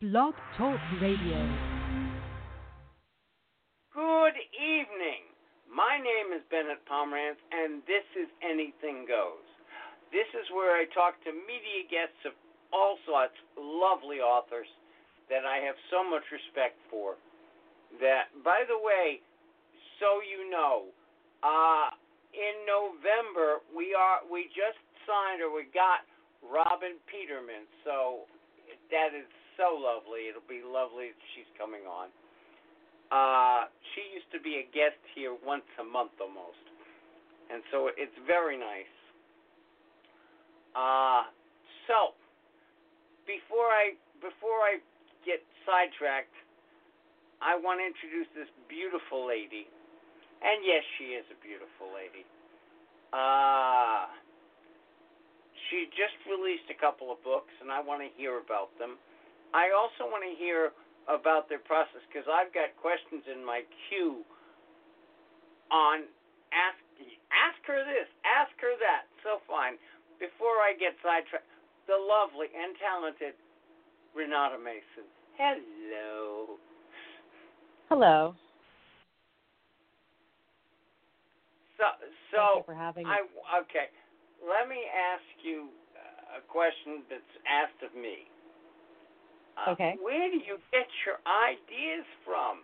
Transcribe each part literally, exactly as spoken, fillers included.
Blog Talk Radio. Good evening. My name is Bennett Pomerantz, and this is Anything Goes. This is where I talk to media guests of all sorts, lovely authors that I have so much respect for. That, by the way, so you know, uh, in November we are we just signed or we got Robin Peterman. So that is so lovely. It'll be lovely that she's coming on. Uh, she used to be a guest here once a month almost, and so it's very nice. Uh, so before I before I get sidetracked, I want to introduce this beautiful lady, and yes, she is a beautiful lady. Uh, she just released a couple of books, and I want to hear about them. I also want to hear about their process, because I've got questions in my queue on ask ask her this, ask her that. So fine. Before I get sidetracked, the lovely and talented Renata Mason. Hello. Hello. So, so Thank you for having me. I okay. Let me ask you a question that's asked of me. Uh, Okay. Where do you get your ideas from?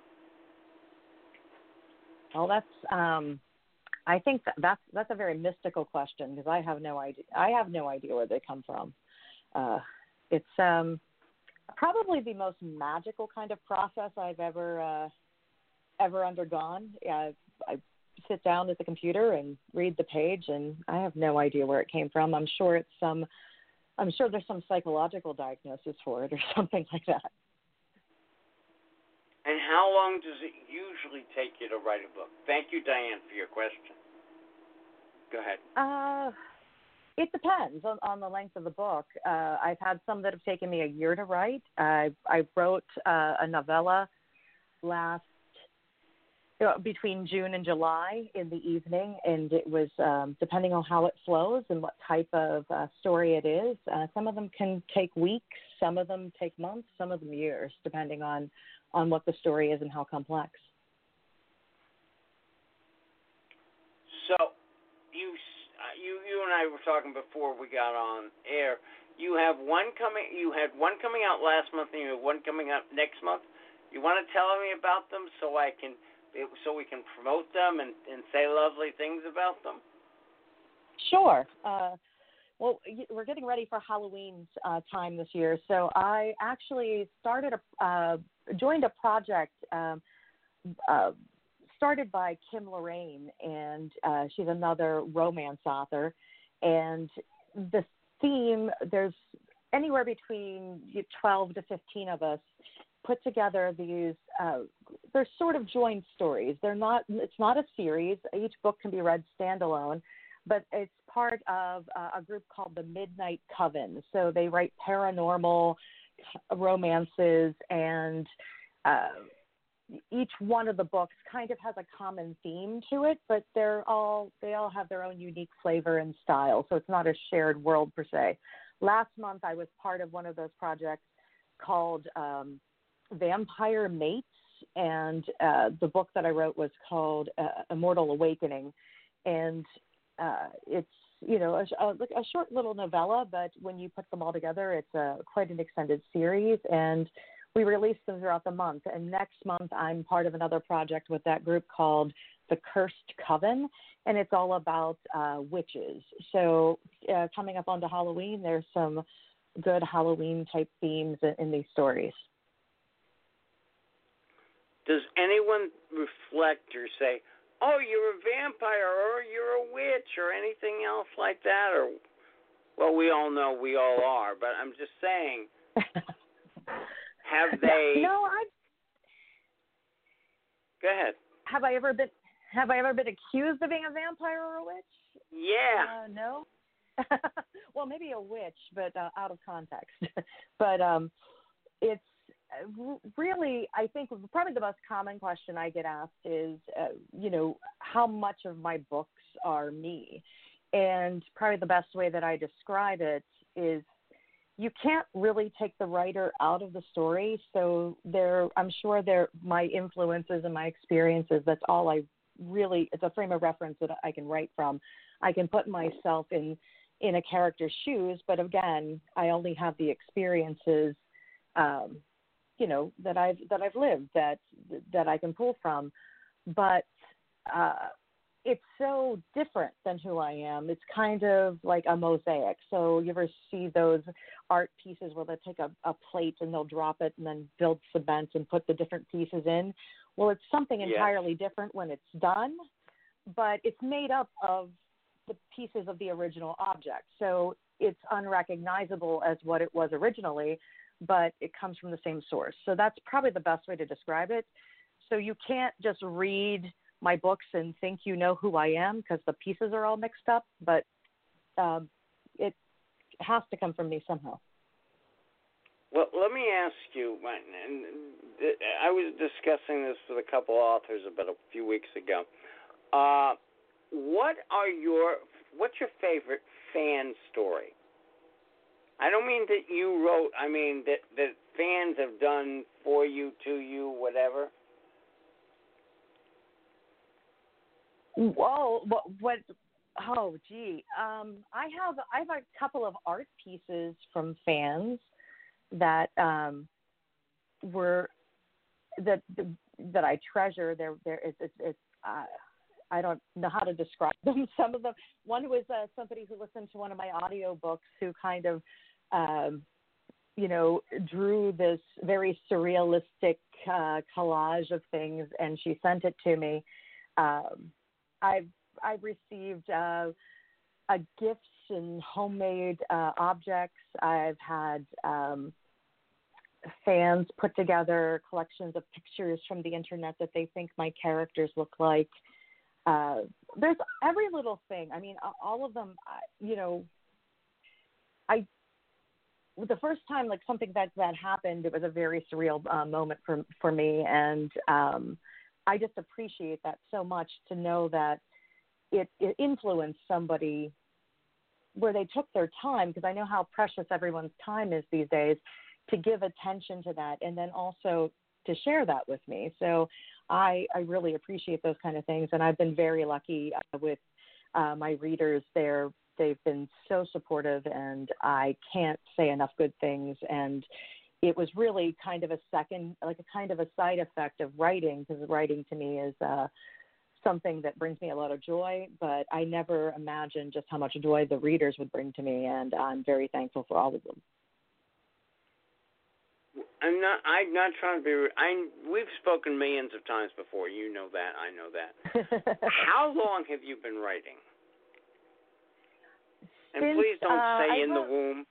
Well, that's um, I think that that's that's a very mystical question because I have no idea. I have no idea where they come from. Uh, it's um, probably the most magical kind of process I've ever uh, ever undergone. I, I sit down at the computer and read the page, and I have no idea where it came from. I'm sure it's some. I'm sure there's some psychological diagnosis for it or something like that. And how long does it usually take you to write a book? Thank you, Diane, for your question. Go ahead. Uh, it depends on, on the length of the book. Uh, I've had some that have taken me a year to write. I, I wrote uh, a novella last uh, between June and July in the evening, and it was um, depending on how it flows and what type of uh, story it is. Uh, some of them can take weeks, some of them take months, some of them years, depending on, on what the story is and how complex. So, you, uh, you, you and I were talking before we got on air. You have one coming. You had one coming out last month, and you have one coming out next month. You want to tell me about them so I can, so we can promote them and, and say lovely things about them? Sure. Uh, well, we're getting ready for Halloween's uh, time this year, so I actually started a uh, joined a project um, uh, started by Kim Lorraine, and uh, she's another romance author. And the theme, there's anywhere between twelve to fifteen of us put together these. Uh, they're sort of joint stories. They're not. It's not a series. Each book can be read standalone, but it's part of uh, a group called the Midnight Coven. So they write paranormal romances, and uh, each one of the books kind of has a common theme to it, but they're all they all have their own unique flavor and style. So it's not a shared world per se. Last month, I was part of one of those projects called um, Vampire Mates, and uh, the book that I wrote was called uh, Immortal Awakening, and uh, it's you know a, a, a short little novella, but when you put them all together, it's a, quite an extended series, and we release them throughout the month. And next month, I'm part of another project with that group called The Cursed Coven, and it's all about uh, witches. So uh, coming up onto Halloween, there's some good Halloween-type themes in, in these stories. Does anyone reflect or say, oh, you're a vampire, or you're a witch, or anything else like that? Or, well, we all know we all are, but I'm just saying, have they... No, I... Go ahead. Have I ever been... Have I ever been accused of being a vampire or a witch? Yeah. Uh, no. Well, maybe a witch, but uh, out of context. But um, it's really, I think probably the most common question I get asked is, uh, you know, how much of my books are me? And probably the best way that I describe it is you can't really take the writer out of the story. So there, I'm sure there, my influences and my experiences, that's all I really, it's a frame of reference that I can write from. I can put myself in, in a character's shoes, but again, I only have the experiences, um, you know, that I've, that I've lived, that, that I can pull from. But, uh, it's so different than who I am. It's kind of like a mosaic. So you ever see those art pieces where they take a, a plate and they'll drop it and then build cement and put the different pieces in? Well, it's something entirely yes. different when it's done, but it's made up of the pieces of the original object. So it's unrecognizable as what it was originally, but it comes from the same source. So that's probably the best way to describe it. So you can't just read my books and think you know who I am because the pieces are all mixed up, but um, it has to come from me somehow. Well, let me ask you, and I was discussing this with a couple authors about a few weeks ago. Uh, what are your, what's your favorite fan story? I don't mean that you wrote, I mean that, that fans have done for you, to you, whatever. Whoa, what, what, oh, gee. Um, I have, I have a couple of art pieces from fans that um, were, that, that I treasure. There, there, it's, it's, it's uh, I don't know how to describe them. Some of them, one was uh, somebody who listened to one of my audiobooks who kind of, um, you know, drew this very surrealistic uh, collage of things, and she sent it to me. Um, I've I've received uh, uh, gifts and homemade uh, objects. I've had um, fans put together collections of pictures from the internet that they think my characters look like. Uh, there's every little thing. I mean, all of them. You know, I the first time like something that that happened, it was a very surreal uh, moment for for me, and um, I just appreciate that so much to know that it, it influenced somebody where they took their time, because I know how precious everyone's time is these days, to give attention to that and then also to share that with me. So I, I really appreciate those kind of things. And I've been very lucky uh, with uh, my readers. They're, they've been so supportive, and I can't say enough good things. And it was really kind of a second, like a kind of a side effect of writing, because writing to me is uh, something that brings me a lot of joy, but I never imagined just how much joy the readers would bring to me, and I'm very thankful for all of them. I'm not, I'm not trying to be, I, we've spoken millions of times before. You know that. I know that. How long have you been writing? And Since, please don't uh, say I in wrote... the womb.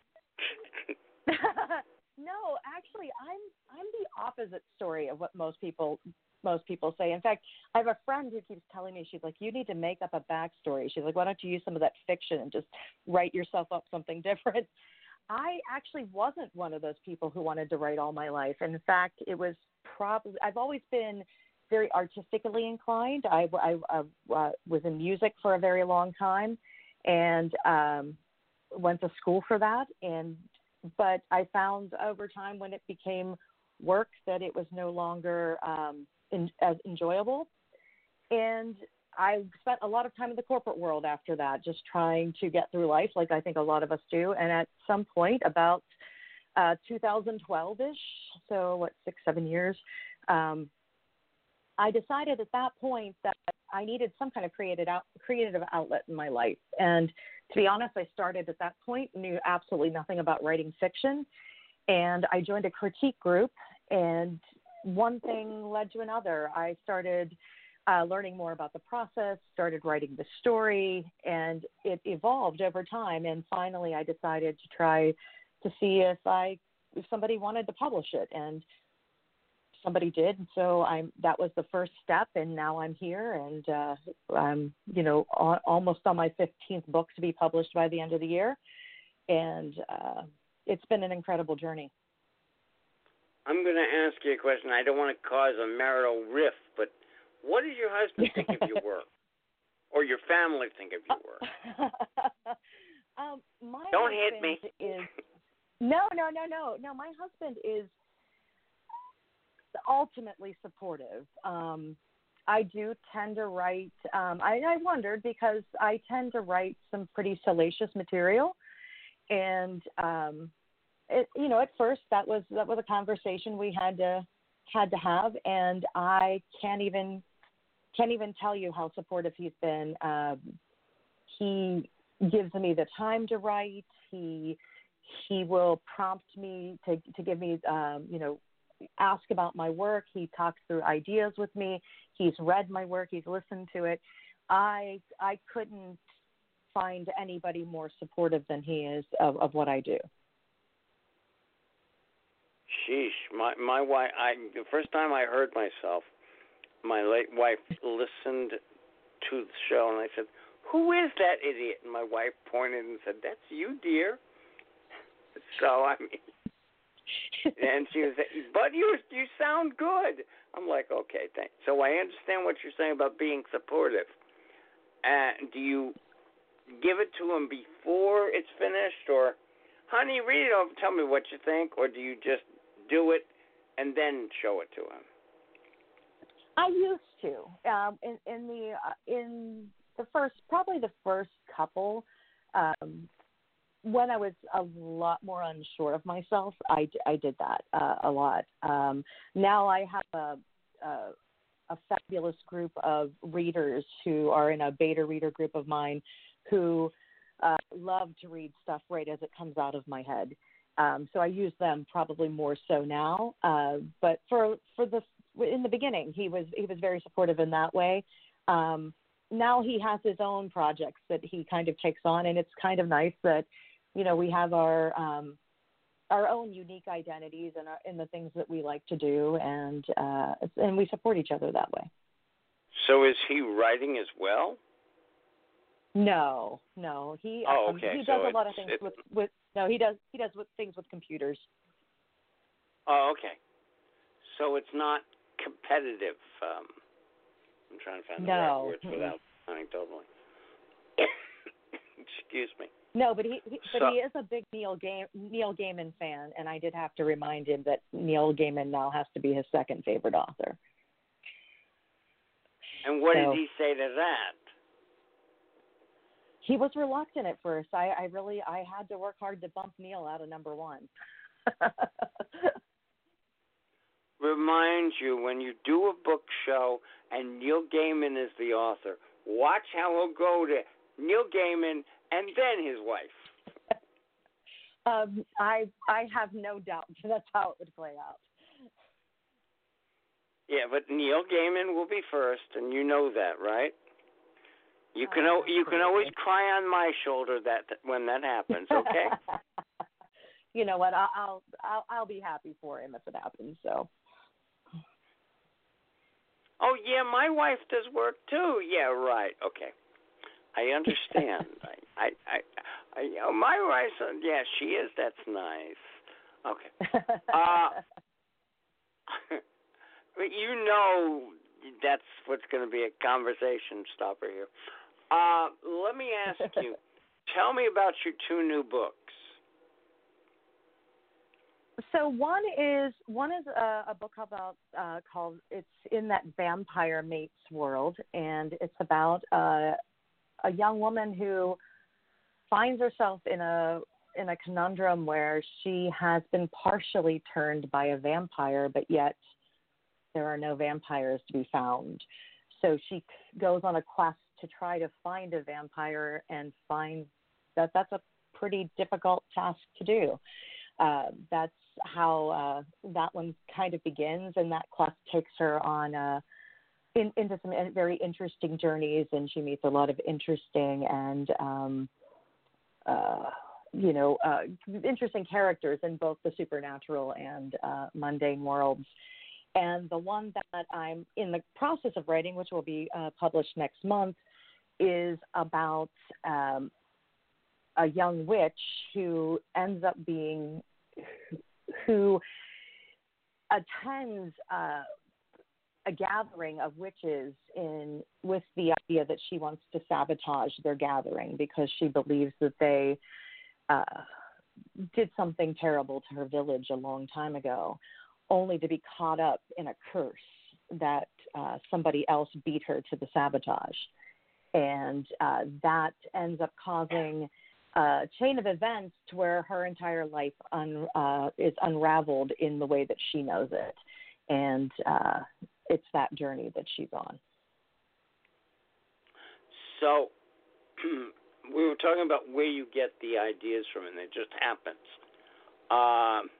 No, actually, I'm I'm the opposite story of what most people most people say. In fact, I have a friend who keeps telling me, she's like, you need to make up a backstory. She's like, why don't you use some of that fiction and just write yourself up something different? I actually wasn't one of those people who wanted to write all my life. In fact, it was probably, I've always been very artistically inclined. I, I, I uh, was in music for a very long time, and um, went to school for that. And but I found over time, when it became work, that it was no longer um, in, as enjoyable. And I spent a lot of time in the corporate world after that, just trying to get through life, like I think a lot of us do. And at some point, about uh, two thousand twelve-ish, so what, six, seven years, um, I decided at that point that I needed some kind of creative out, creative outlet in my life. And to be honest, I started at that point, knew absolutely nothing about writing fiction. And I joined a critique group, and one thing led to another. I started uh, learning more about the process, started writing the story, and it evolved over time. And finally, I decided to try to see if I, if somebody wanted to publish it. And somebody did, and so I'm. That was the first step, and now I'm here, and uh, I'm, you know, on, almost on my fifteenth book to be published by the end of the year, and uh, it's been an incredible journey. I'm going to ask you a question. I don't want to cause a marital rift, but what does your husband think of your work, or your family think of your work? um, my don't hit me. Is No, no, no, no, no. My husband is ultimately supportive. Um, I do tend to write. Um, I, I wondered because I tend to write some pretty salacious material, and um, it, you know, at first that was that was a conversation we had to had to have, and I can't even can't even tell you how supportive he's been. Um, he gives me the time to write. He he will prompt me to to give me um, you know ask about my work. He talks through ideas with me. He's read my work. He's listened to it. I I couldn't find anybody more supportive than he is of, of what I do. Sheesh, my my wife. I the first time I heard myself, my late wife listened to the show, and I said, "Who is that idiot?" And my wife pointed and said, "That's you, dear." So I mean, and she was, "But you you sound good." I'm like, "Okay, thanks." So I understand what you're saying about being supportive. And do you give it to him before it's finished, or, honey, read it over, tell me what you think, or do you just do it and then show it to him? I used to um, in, in the uh, in the first probably the first couple um, when I was a lot more unsure of myself. I, I did that uh, a lot. Um, now I have a, a a fabulous group of readers who are in a beta reader group of mine who uh, love to read stuff right as it comes out of my head. Um, so I use them probably more so now. Uh, but for for the in the beginning, he was he was very supportive in that way. Um, now he has his own projects that he kind of takes on, and it's kind of nice that you know we have our um, our own unique identities and our, in the things that we like to do, and uh, and we support each other that way. So is he writing as well? No, no. He oh, um, okay. he so does a lot of things with, with no. He does he does with things with computers. Oh, okay. So it's not competitive. Um, I'm trying to find the no. right words without sounding totally. Excuse me. No, but he, he but so, he is a big Neil Game Neil Gaiman fan, and I did have to remind him that Neil Gaiman now has to be his second favorite author. And what so, did he say to that? He was reluctant at first. I, I really I had to work hard to bump Neil out of number one. Remind you, when you do a book show and Neil Gaiman is the author, watch how he'll go to Neil Gaiman and then his wife. um, I I have no doubt that's how it would play out. Yeah, but Neil Gaiman will be first, and you know that, right? You can oh, you can always cry on my shoulder that when that happens, okay? You know what? I'll, I'll I'll I'll be happy for him if it happens. So. Oh yeah, my wife does work too. Yeah, right. Okay, I understand. I I I, I oh, my wife. Yeah, she is. That's nice. Okay. Uh, you know that's what's going to be a conversation stopper here. Uh, let me ask you, tell me about your two new books. So one is one is a, a book about uh, called it's in that vampire mates world, and it's about uh, a young woman who finds herself in a in a conundrum where she has been partially turned by a vampire, but yet there are no vampires to be found. So she goes on a quest to try to find a vampire and finds that that's a pretty difficult task to do. Uh, that's how uh, that one kind of begins, and that quest takes her on uh, in, into some very interesting journeys, and she meets a lot of interesting and um, uh, you know uh, interesting characters in both the supernatural and uh, mundane worlds. And the one that I'm in the process of writing, which will be uh, published next month, is about um, a young witch who ends up being, who attends uh, a gathering of witches in with the idea that she wants to sabotage their gathering because she believes that they uh, did something terrible to her village a long time ago, only to be caught up in a curse that uh, somebody else beat her to the sabotage. And uh, that ends up causing a chain of events to where her entire life un, uh, is unraveled in the way that she knows it. And uh, it's that journey that she's on. So we were talking about where you get the ideas from, and it just happens. Um,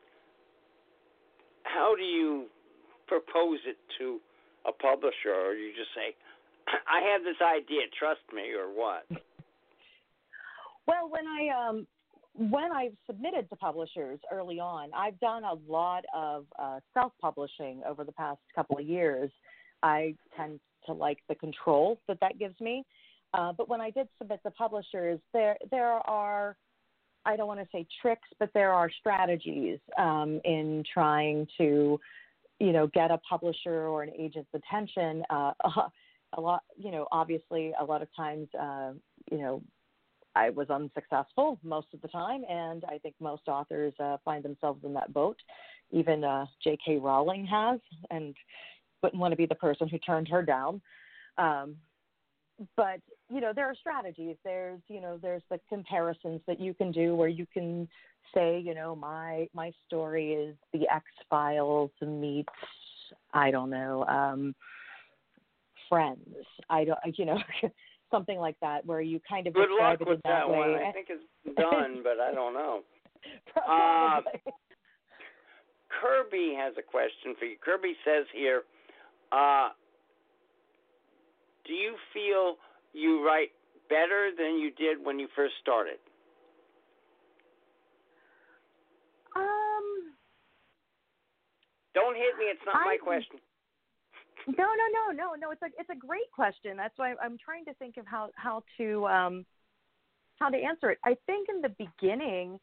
how do you propose it to a publisher, or you just say, I have this idea, trust me, or what? Well, when I um, when I've submitted to publishers early on, I've done a lot of uh, self-publishing over the past couple of years. I tend to like the control that that gives me. Uh, but when I did submit to publishers, there there are, I don't want to say tricks, but there are strategies um, in trying to, you know, get a publisher or an agent's attention. Uh, a lot, you know, obviously a lot of times, uh, you know, I was unsuccessful most of the time, and I think most authors uh, find themselves in that boat. Even uh, J K. Rowling has, and wouldn't want to be the person who turned her down. Um, but, you know, there are strategies. There's, you know, there's the comparisons that you can do where you can say, you know, my my story is the X-Files meets, I don't know, um, Friends. I don't, you know, something like that where you kind of Good describe luck it with in that, that way. one. I think it's done, but I don't know. Probably. Uh, Kirby has a question for you. Kirby says here, uh, do you feel you write better than you did when you first started? Um, Don't hit me. It's not I, my question. No, no, no, no, no. It's a it's a great question. That's why I'm trying to think of how how to um, how to answer it. I think in the beginning,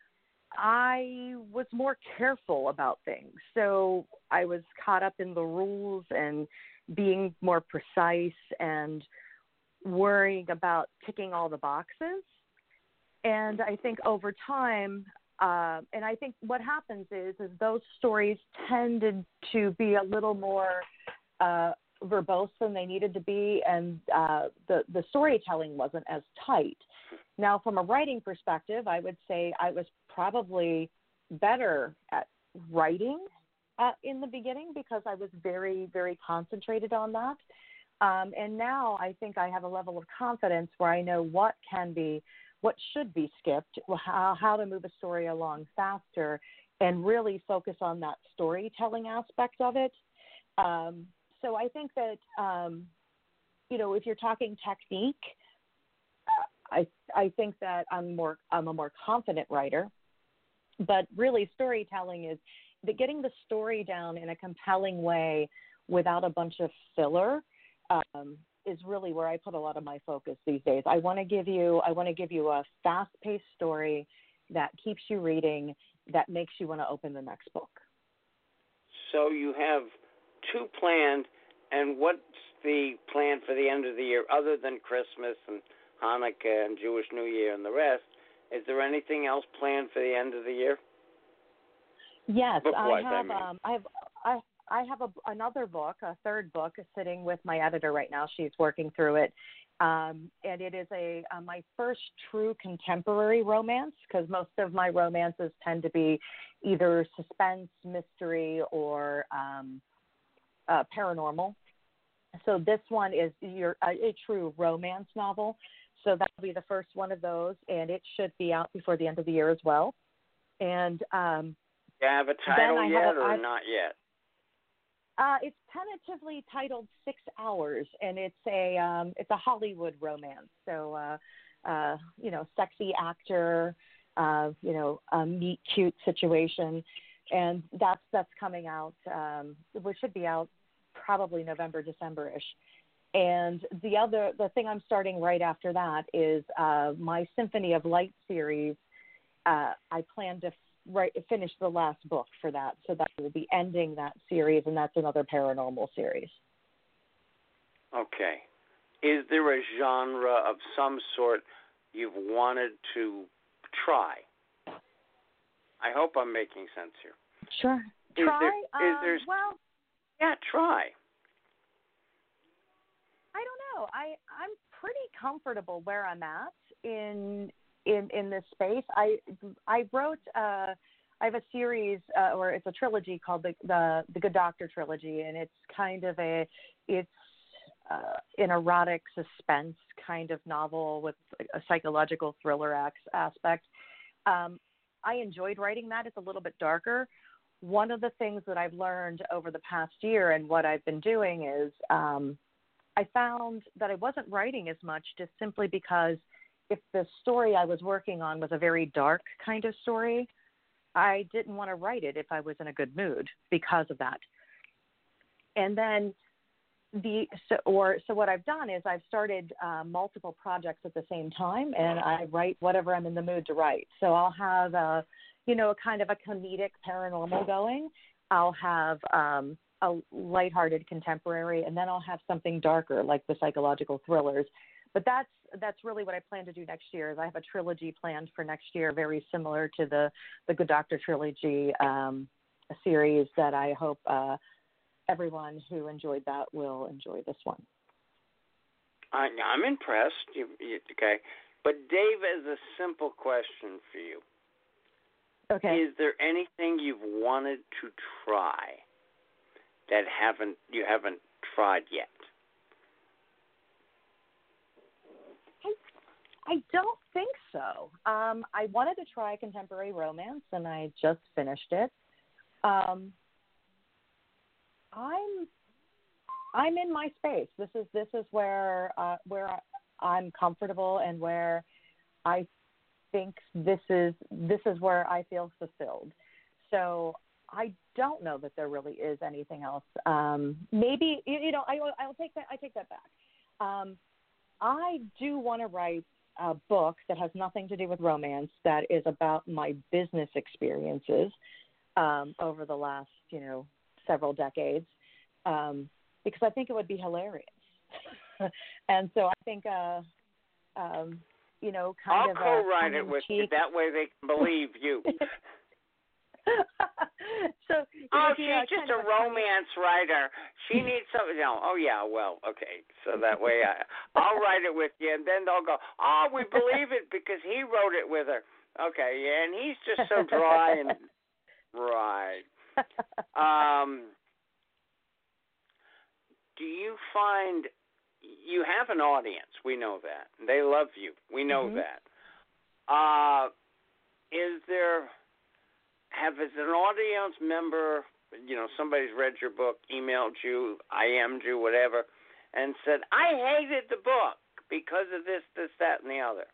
I was more careful about things. So I was caught up in the rules and being more precise and worrying about ticking all the boxes. And I think over time, uh, and I think what happens is, is those stories tended to be a little more uh, verbose than they needed to be, and uh, the, the storytelling wasn't as tight. Now, from a writing perspective, I would say I was probably better at writing uh, in the beginning because I was very, very concentrated on that. Um, and now I think I have a level of confidence where I know what can be, what should be skipped, how, how to move a story along faster, and really focus on that storytelling aspect of it. Um, so I think that, um, you know, if you're talking technique, I I think that I'm more I'm a more confident writer, but really storytelling is the, getting the story down in a compelling way without a bunch of filler um, is really where I put a lot of my focus these days. I want to give you I want to give you a fast-paced story that keeps you reading, that makes you want to open the next book. So you have two planned, and what's the plan for the end of the year other than Christmas and Hanukkah and Jewish New Year and the rest? Is there anything else planned for the end of the year? Yes, Book-wise, I have. I mean. Um, I have. I I have a, another book, a third book, sitting with my editor right now. She's working through it, um, and it is a uh, my first true contemporary romance, because most of my romances tend to be either suspense, mystery, or um, uh, paranormal. So this one is your a, a true romance novel. So that will be the first one of those, and it should be out before the end of the year as well. And um, you have a title yet, a, or I, not yet? Uh, it's tentatively titled Six Hours, and it's a um, it's a Hollywood romance. So, uh, uh, you know, sexy actor, uh, you know, a meet cute situation, and that's that's coming out. Um, which should be out probably November, December-ish. And the other, the thing I'm starting right after that is uh, my Symphony of Light series. Uh, I plan to write, finish the last book for that, so that will be ending that series, and that's another paranormal series. Okay. Is there a genre of some sort you've wanted to try? I hope I'm making sense here. Sure. Is Try. there, is um, there, well, yeah, try. I don't know. I I'm pretty comfortable where I'm at in in in this space. I I wrote. Uh, I have a series, uh, or it's a trilogy called the, the the Good Doctor trilogy, and it's kind of a it's uh, an erotic suspense kind of novel with a psychological thriller ac- aspect. Um, I enjoyed writing that. It's a little bit darker. One of the things that I've learned over the past year and what I've been doing is um, I found that I wasn't writing as much just simply because if the story I was working on was a very dark kind of story, I didn't want to write it if I was in a good mood because of that. And then the so, or so what I've done is I've started uh, multiple projects at the same time, and I write whatever I'm in the mood to write. So I'll have a, you know, a kind of a comedic paranormal going. I'll have um, a lighthearted contemporary, and then I'll have something darker like the psychological thrillers. But that's that's really what I plan to do next year. Is I have a trilogy planned for next year, very similar to the the Good Doctor trilogy, um, a series that I hope uh, everyone who enjoyed that will enjoy this one. I, I'm impressed. You, you, okay, but Dave, as a simple question for you, okay, is there anything you've wanted to try that haven't you haven't tried yet? I don't think so. Um, I wanted to try contemporary romance, and I just finished it. Um, I'm I'm in my space. This is this is where uh, where I'm comfortable and where I think this is this is where I feel fulfilled. So I don't know that there really is anything else. Um, maybe you, you know I I'll take that I take that back. Um, I do want to write a book that has nothing to do with romance, that is about my business experiences um, over the last, you know, several decades, um, because I think it would be hilarious. And so I think, uh, um, you know, kind I'll of co-write it with you. That way they can believe you. so oh, she's she's just a, a romance funny... writer. She needs something. No, oh yeah, well, okay. So that way, I, I'll write it with you, and then they'll go, oh, we believe it because he wrote it with her. Okay, yeah, and he's just so dry and right. Um, do you find you have an audience? We know that they love you. We know mm-hmm. that. Uh, is there? Have as an audience member, you know, somebody's read your book, emailed you, I M'd you, whatever, and said, I hated the book because of this, this, that, and the other?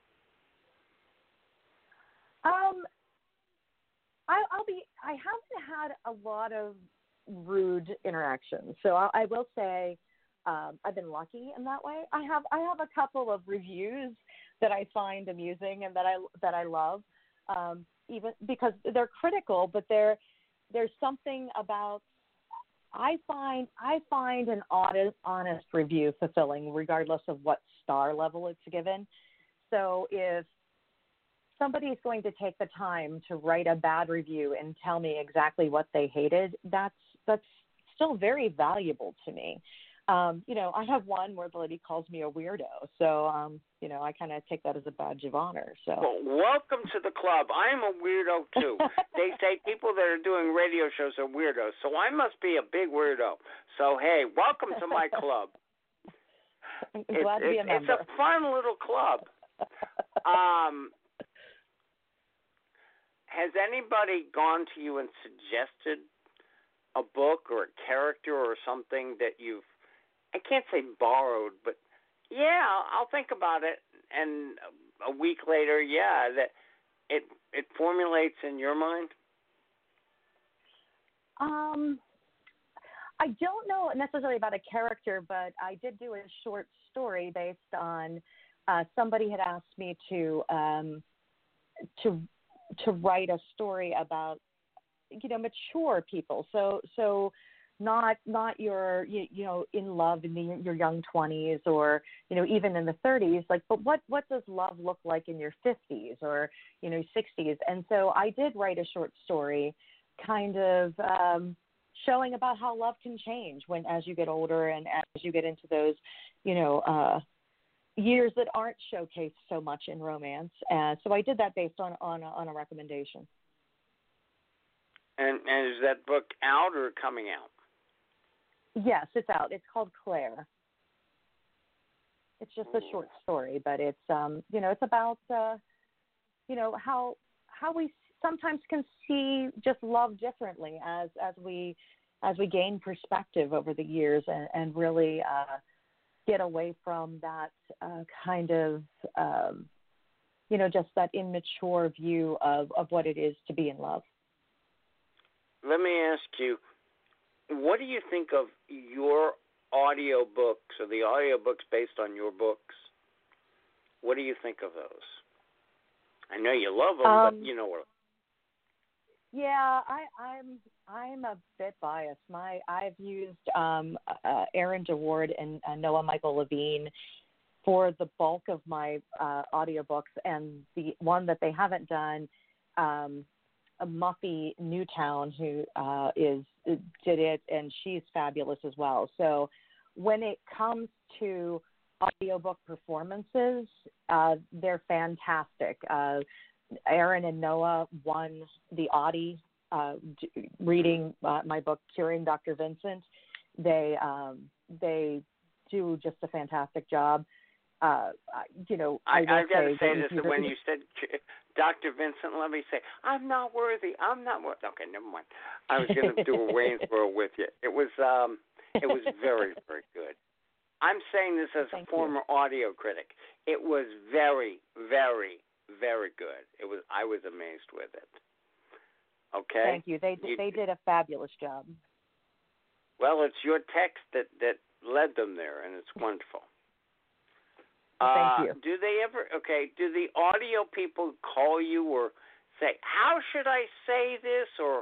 Um, I, I'll be. I haven't had a lot of rude interactions, so I, I will say um, I've been lucky in that way. I have. I have a couple of reviews that I find amusing and that I that I love. Um, even because they're critical, but there, there's something about, I find, I find an honest, honest review fulfilling regardless of what star level it's given. So if somebody is going to take the time to write a bad review and tell me exactly what they hated, that's, that's still very valuable to me. Um, you know, I have one where the lady calls me a weirdo. So, um, you know, I kind of take that as a badge of honor. So, well, welcome to the club. I'm a weirdo, too. They say people that are doing radio shows are weirdos. So I must be a big weirdo. So, hey, welcome to my club. I'm it's, glad to be a member. It's a fun little club. Um, has anybody gone to you and suggested a book or a character or something that you've, I can't say borrowed, but yeah, I'll think about it. And a week later, yeah, that it it formulates in your mind? Um, I don't know necessarily about a character, but I did do a short story based on uh, somebody had asked me to um, to to write a story about, you know, mature people. So so not not your you, you know in love in the, your young twenties or you know even in the thirties, like, but what what does love look like in your fifties or you know sixties? And so I did write a short story, kind of um, showing about how love can change when as you get older and as you get into those you know uh, years that aren't showcased so much in romance. Uh, so I did that based on on a, on a recommendation. And, and is that book out or coming out? Yes, it's out. It's called Claire. It's just a short story, but it's um, you know, it's about uh, you know how how we sometimes can see just love differently as as we as we gain perspective over the years and, and really uh, get away from that uh, kind of um, you know just that immature view of, of what it is to be in love. Let me ask you, what do you think of your audio books or the audio books based on your books? What do you think of those? I know you love them, um, but you know what? Yeah, I, I'm I'm a bit biased. My I've used um, uh, Aaron DeWard and uh, Noah Michael Levine for the bulk of my uh, audiobooks, and the one that they haven't done. Um, Muffy Newtown, who uh, is did it, and she's fabulous as well. So when it comes to audiobook performances, uh, they're fantastic. Uh, Aaron and Noah won the Audie uh, d- reading uh, my book, Curing Doctor Vincent. They um, they do just a fantastic job. Uh, you know, I, I, I've got to say that this, that when you said Doctor Vincent, let me say, I'm not worthy. I'm not worthy. Okay, never mind. I was going to do a Waynesboro with you. It was, um, it was very, very good. I'm saying this as Thank a former you. audio critic. It was very, very, very good. It was. I was amazed with it. Okay. Thank you. They you, they did a fabulous job. Well, it's your text that that led them there, and it's wonderful. Well, thank uh, you. Do they ever, okay, do the audio people call you or say, how should I say this, or,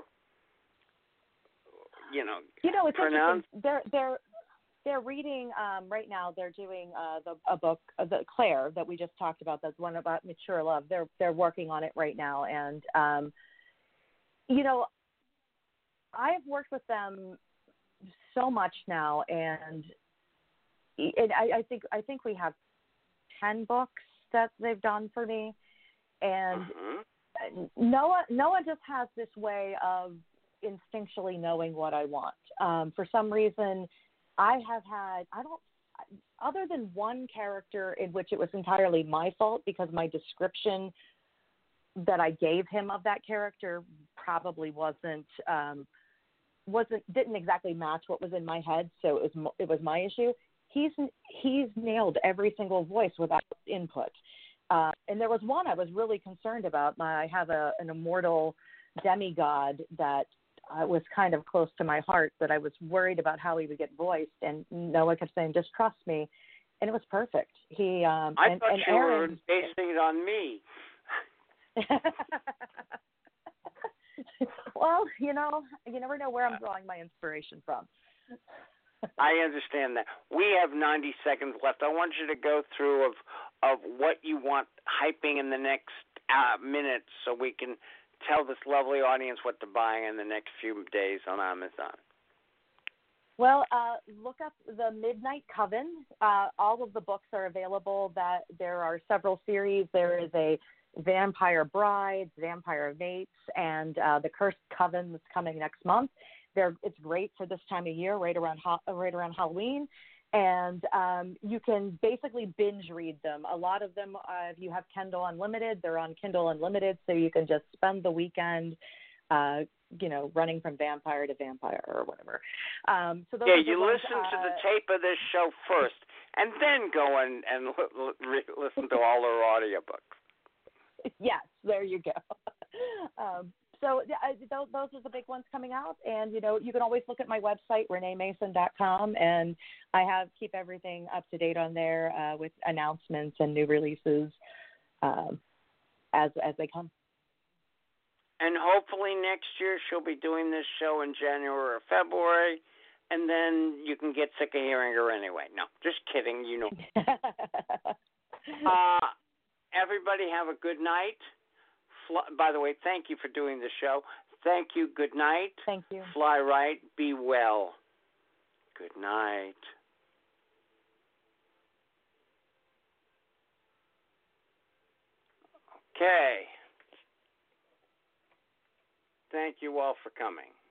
you know, You know, it's pronounce? interesting. They're, they're, they're reading, um, right now, they're doing uh, the, a book, uh, the Claire, that we just talked about, that's one about mature love. They're, they're working on it right now. And, um, you know, I've worked with them so much now, and, and I, I think, I think we have ten books that they've done for me, and mm-hmm. Noah Noah just has this way of instinctually knowing what I want. Um, for some reason, I have had I don't other than one character in which it was entirely my fault because my description that I gave him of that character probably wasn't um, wasn't didn't exactly match what was in my head, so it was it was my issue. He's he's nailed every single voice without input. Uh, and there was one I was really concerned about. I have a, an immortal demigod that uh, was kind of close to my heart, that I was worried about how he would get voiced. And Noah kept saying, just trust me. And it was perfect. He um, I and, thought and you Aaron, were basing it on me. Well, you know, you never know where I'm drawing my inspiration from. I understand that. We have ninety seconds left. I want you to go through of of what you want hyping in the next uh, minute so we can tell this lovely audience what to buy in the next few days on Amazon. Well, uh, look up The Midnight Coven. Uh, all of the books are available. That there are several series. There is a Vampire Brides, Vampire Mates, and uh, The Cursed Coven that's coming next month. They're, it's great for this time of year, right around right around Halloween, and um, you can basically binge read them. A lot of them, uh, if you have Kindle Unlimited, they're on Kindle Unlimited, so you can just spend the weekend, uh, you know, running from vampire to vampire or whatever. Um, so those yeah, are the you ones, listen uh, to the tape of this show first, and then go and, and l- l- listen to all our audiobooks. Yes, there you go. um, So uh, those, those are the big ones coming out, and you know you can always look at my website renee mason dot com, and I have keep everything up to date on there uh, with announcements and new releases um, as as they come. And hopefully next year she'll be doing this show in January or February, and then you can get sick of hearing her anyway. No, just kidding. You know. uh, everybody have a good night. Fly, by the way, thank you for doing the show. Thank you. Good night. Thank you. Fly right. Be well. Good night. Okay. Thank you all for coming.